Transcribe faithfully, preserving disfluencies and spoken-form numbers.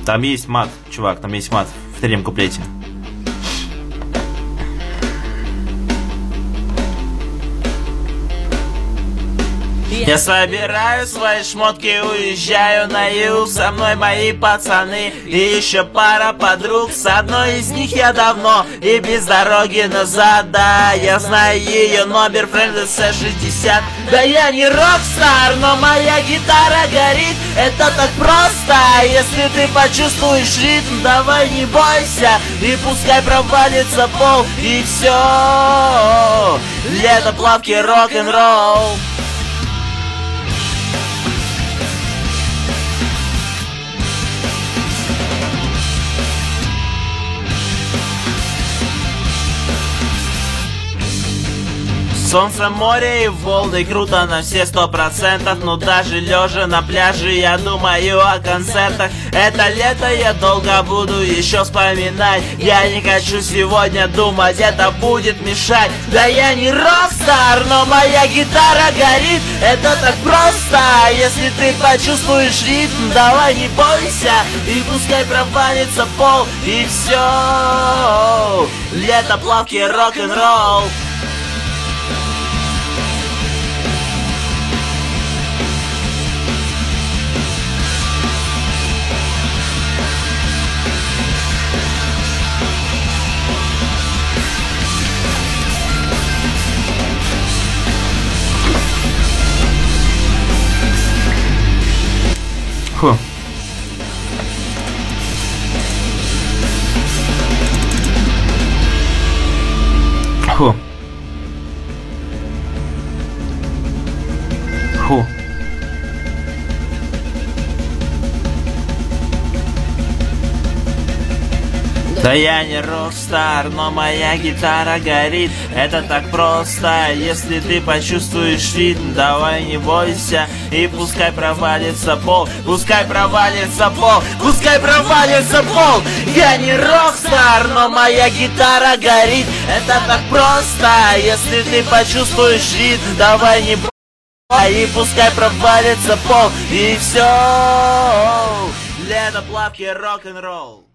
Там есть мат, чувак, там есть мат в третьем куплете. Я собираю свои шмотки, уезжаю на юг. Со мной мои пацаны и еще пара подруг. С одной из них я давно и без дороги назад. Да, я знаю ее номер, френда С шестьдесят. Да я не рокстар, но моя гитара горит. Это так просто, если ты почувствуешь ритм. Давай не бойся, и пускай провалится пол. И все, лето, плавки, рок-н-ролл. Солнце, море и волны, круто на все сто процентов. Но даже лежа на пляже я думаю о концертах. Это лето я долго буду еще вспоминать. Я не хочу сегодня думать, это будет мешать. Да я не рокстар, но моя гитара горит. Это так просто, если ты почувствуешь ритм. Давай не бойся, и пускай провалится пол. И все, лето, плавки, рок-н-ролл. Фу. Фу. Фу. Да я не рокстар, но моя гитара горит. Это так просто, если ты почувствуешь ритм. Давай не бойся, и пускай провалится пол. Пускай провалится пол, пускай провалится пол. Я не рокстар, но моя гитара горит. Это так просто, если ты почувствуешь ритм. Давай не бойся, и пускай провалится пол. И все, лето, плавки, рок-н-ролл.